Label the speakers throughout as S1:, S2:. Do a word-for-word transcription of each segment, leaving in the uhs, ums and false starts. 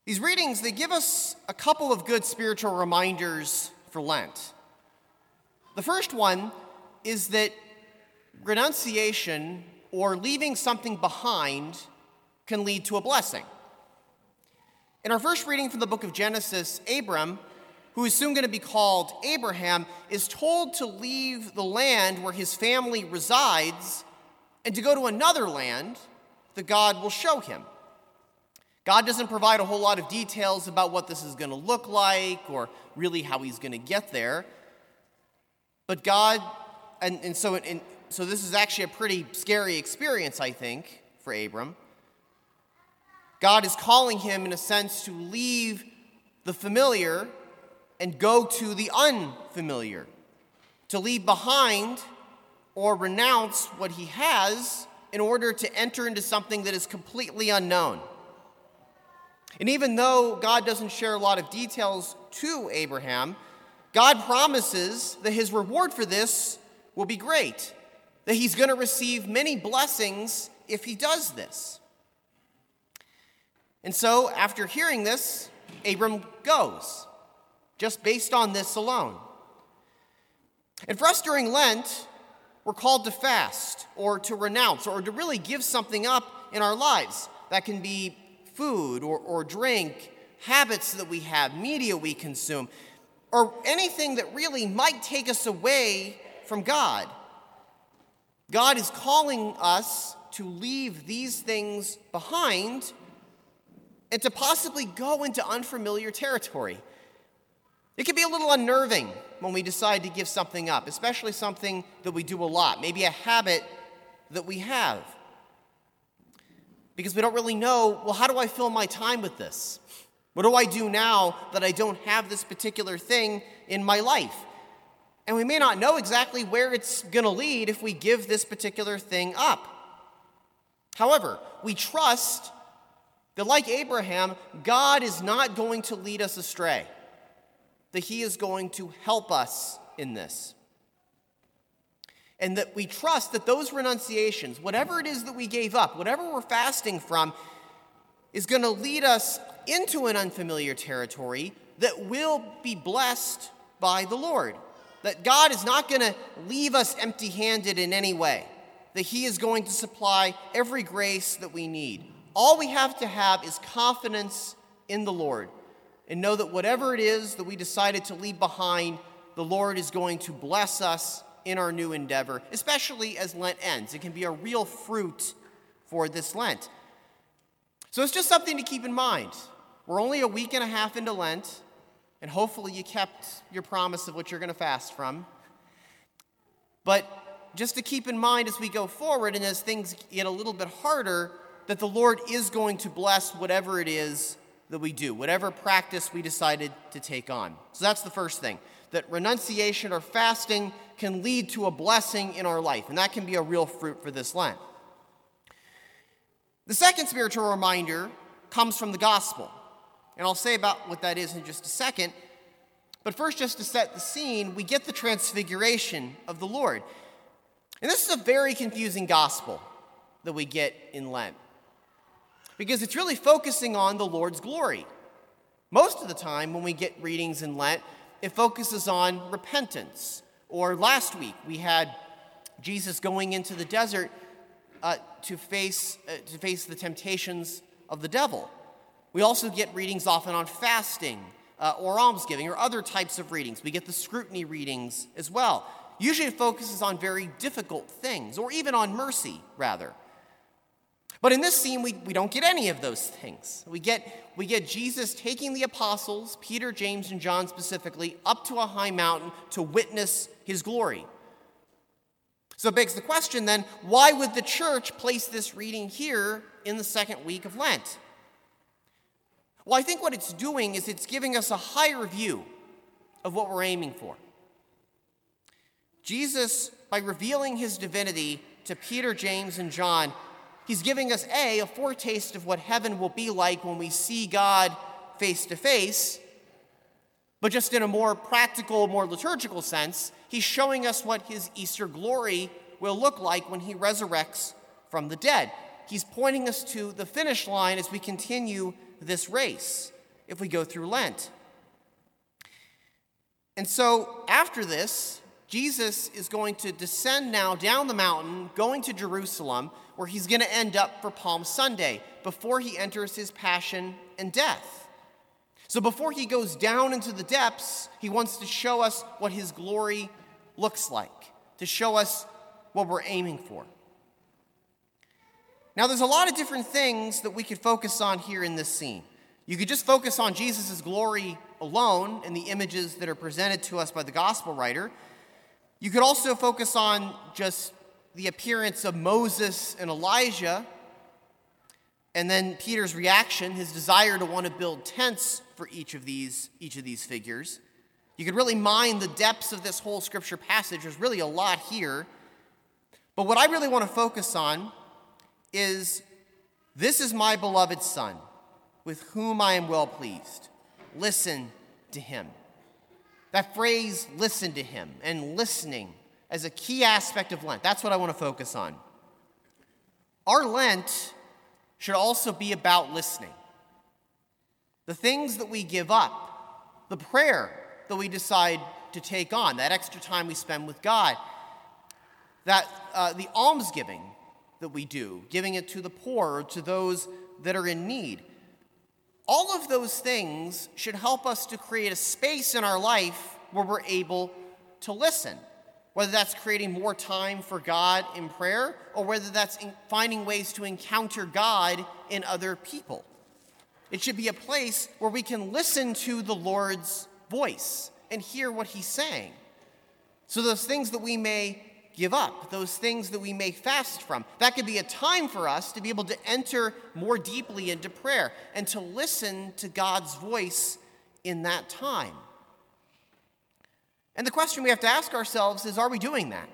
S1: These readings, they give us a couple of good spiritual reminders for Lent. The first one is that renunciation, or leaving something behind, can lead to a blessing. In our first reading from the book of Genesis, Abram, who is soon going to be called Abraham, is told to leave the land where his family resides and to go to another land that God will show him. God doesn't provide a whole lot of details about what this is going to look like or really how he's going to get there. But God, and, and so and, so this is actually a pretty scary experience, I think, for Abram. God is calling him, in a sense, to leave the familiar and go to the unfamiliar, to leave behind or renounce what he has in order to enter into something that is completely unknown. And even though God doesn't share a lot of details to Abraham, God promises that his reward for this will be great, that he's going to receive many blessings if he does this. And so, after hearing this, Abram goes, just based on this alone. And for us during Lent, we're called to fast, or to renounce, or to really give something up in our lives. That can be food or, or drink, habits that we have, media we consume, or anything that really might take us away from God. God is calling us to leave these things behind and to possibly go into unfamiliar territory. It can be a little unnerving when we decide to give something up, especially something that we do a lot, maybe a habit that we have. Because we don't really know, well, how do I fill my time with this? What do I do now that I don't have this particular thing in my life? And we may not know exactly where it's going to lead if we give this particular thing up. However, we trust that, like Abraham, God is not going to lead us astray, that he is going to help us in this. And that we trust that those renunciations, whatever it is that we gave up, whatever we're fasting from, is going to lead us into an unfamiliar territory that will be blessed by the Lord. That God is not going to leave us empty-handed in any way. That he is going to supply every grace that we need. All we have to have is confidence in the Lord and know that whatever it is that we decided to leave behind, the Lord is going to bless us in our new endeavor, especially as Lent ends. It can be a real fruit for this Lent. So it's just something to keep in mind. We're only a week and a half into Lent, and hopefully you kept your promise of what you're going to fast from. But just to keep in mind as we go forward and as things get a little bit harder, that the Lord is going to bless whatever it is that we do, whatever practice we decided to take on. So that's the first thing, that renunciation or fasting can lead to a blessing in our life, and that can be a real fruit for this Lent. The second spiritual reminder comes from the gospel, and I'll say about what that is in just a second. But first, just to set the scene, we get the transfiguration of the Lord. And this is a very confusing gospel that we get in Lent, because it's really focusing on the Lord's glory. Most of the time when we get readings in Lent, it focuses on repentance. Or last week, we had Jesus going into the desert uh, to face uh, to face the temptations of the devil. We also get readings often on fasting uh, or almsgiving or other types of readings. We get the scrutiny readings as well. Usually it focuses on very difficult things, or even on mercy, rather. But in this scene, we, we don't get any of those things. We get, we get Jesus taking the apostles, Peter, James, and John specifically, up to a high mountain to witness his glory. So it begs the question then, why would the church place this reading here in the second week of Lent? Well, I think what it's doing is it's giving us a higher view of what we're aiming for. Jesus, by revealing his divinity to Peter, James, and John, he's giving us, A, a foretaste of what heaven will be like when we see God face to face, but just in a more practical, more liturgical sense, he's showing us what his Easter glory will look like when he resurrects from the dead. He's pointing us to the finish line as we continue this race. if we go through Lent. And so after this, Jesus is going to descend now down the mountain, going to Jerusalem, where he's going to end up for Palm Sunday, before he enters his passion and death. So before he goes down into the depths, he wants to show us what his glory looks like, to show us what we're aiming for. Now, there's a lot of different things that we could focus on here in this scene. You could just focus on Jesus' glory alone and the images that are presented to us by the gospel writer. You could also focus on just the appearance of Moses and Elijah, and then Peter's reaction, his desire to want to build tents for each of these, each of these figures. You could really mine the depths of this whole scripture passage. There's really a lot here. But what I really want to focus on is, this is my beloved Son, with whom I am well pleased. Listen to him. That phrase, listen to him, and listening as a key aspect of Lent, that's what I want to focus on. Our Lent should also be about listening. The things that we give up, the prayer that we decide to take on, that extra time we spend with God, that uh, the almsgiving that we do, giving it to the poor or to those that are in need. All of those things should help us to create a space in our life where we're able to listen, whether that's creating more time for God in prayer or whether that's in finding ways to encounter God in other people. It should be a place where we can listen to the Lord's voice and hear what he's saying. So those things that we may give up, those things that we may fast from, that could be a time for us to be able to enter more deeply into prayer and to listen to God's voice in that time. And the question we have to ask ourselves is, are we doing that?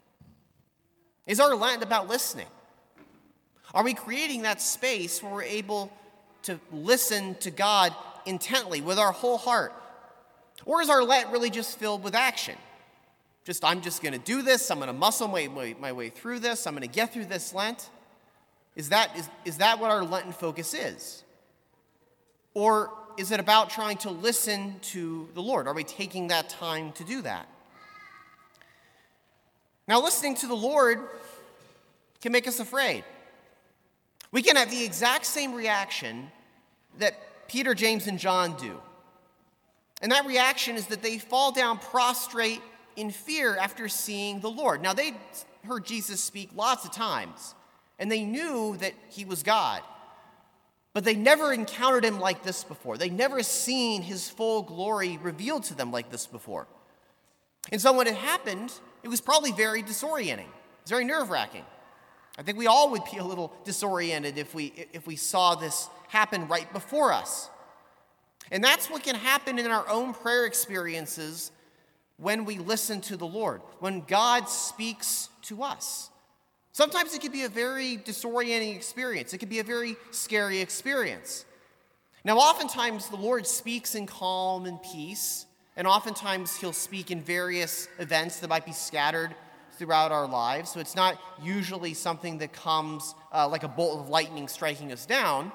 S1: Is our Lent about listening? Are we creating that space where we're able to listen to God intently with our whole heart? Or is our Lent really just filled with action? Just, I'm just going to do this. I'm going to muscle my, my, my way through this. I'm going to get through this Lent. Is that, is, is that what our Lenten focus is? Or is it about trying to listen to the Lord? Are we taking that time to do that? Now, listening to the Lord can make us afraid. We can have the exact same reaction that Peter, James, and John do. And that reaction is that they fall down prostrate in fear after seeing the Lord. Now, they heard Jesus speak lots of times, and they knew that he was God. But they never encountered him like this before. They never seen his full glory revealed to them like this before. And so when it happened, it was probably very disorienting. It's very nerve-wracking. I think we all would be a little disoriented if we, if we saw this happen right before us. And that's what can happen in our own prayer experiences when we listen to the Lord, when God speaks to us. Sometimes it can be a very disorienting experience. It can be a very scary experience. Now, oftentimes the Lord speaks in calm and peace, and oftentimes he'll speak in various events that might be scattered throughout our lives. So it's not usually something that comes uh, like a bolt of lightning striking us down.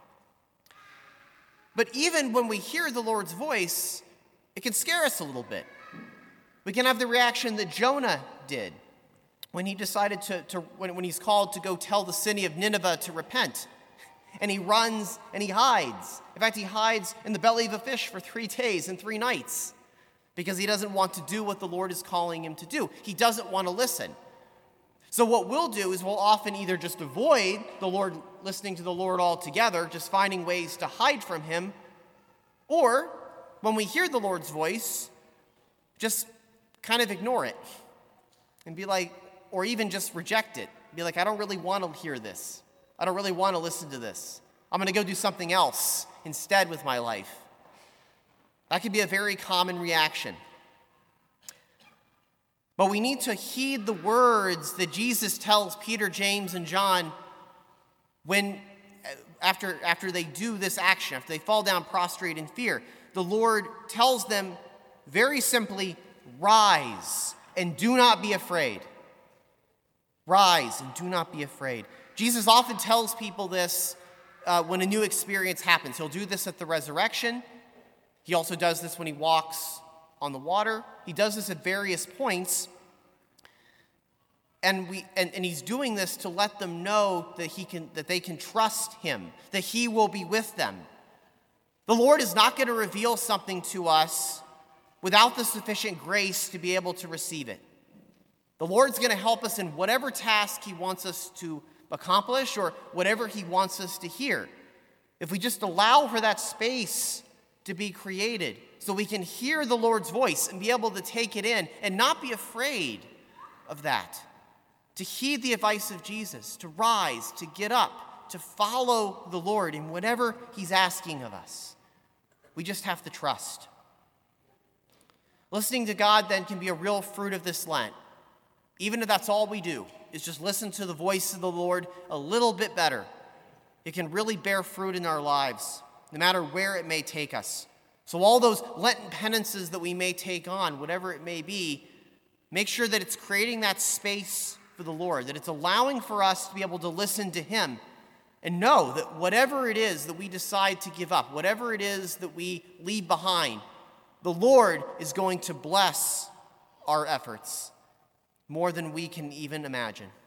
S1: But even when we hear the Lord's voice, it can scare us a little bit. We can have the reaction that Jonah did when he decided to, to when, when he's called to go tell the city of Nineveh to repent. And he runs and he hides. In fact, he hides in the belly of a fish for three days and three nights because he doesn't want to do what the Lord is calling him to do. He doesn't want to listen. So what we'll do is we'll often either just avoid the Lord, listening to the Lord altogether, just finding ways to hide from him, or when we hear the Lord's voice, just kind of ignore it and be like, or even just reject it. Be like, I don't really want to hear this. I don't really want to listen to this. I'm going to go do something else instead with my life. That could be a very common reaction. But we need to heed the words that Jesus tells Peter, James, and John when, after, after they do this action, after they fall down prostrate in fear. The Lord tells them very simply, rise and do not be afraid. Rise and do not be afraid. Jesus often tells people this uh, when a new experience happens. He'll do this at the resurrection. He also does this when he walks on the water. He does this at various points. And, we, and, and he's doing this to let them know that, he can, that they can trust him, that he will be with them. The Lord is not going to reveal something to us without the sufficient grace to be able to receive it. The Lord's going to help us in whatever task he wants us to accomplish or whatever he wants us to hear. If we just allow for that space to be created so we can hear the Lord's voice and be able to take it in and not be afraid of that, to heed the advice of Jesus, to rise, to get up, to follow the Lord in whatever he's asking of us. We just have to trust. Listening to God then can be a real fruit of this Lent. Even if that's all we do, is just listen to the voice of the Lord a little bit better. It can really bear fruit in our lives, no matter where it may take us. So all those Lenten penances that we may take on, whatever it may be, make sure that it's creating that space for the Lord, that it's allowing for us to be able to listen to him and know that whatever it is that we decide to give up, whatever it is that we leave behind, the Lord is going to bless our efforts more than we can even imagine.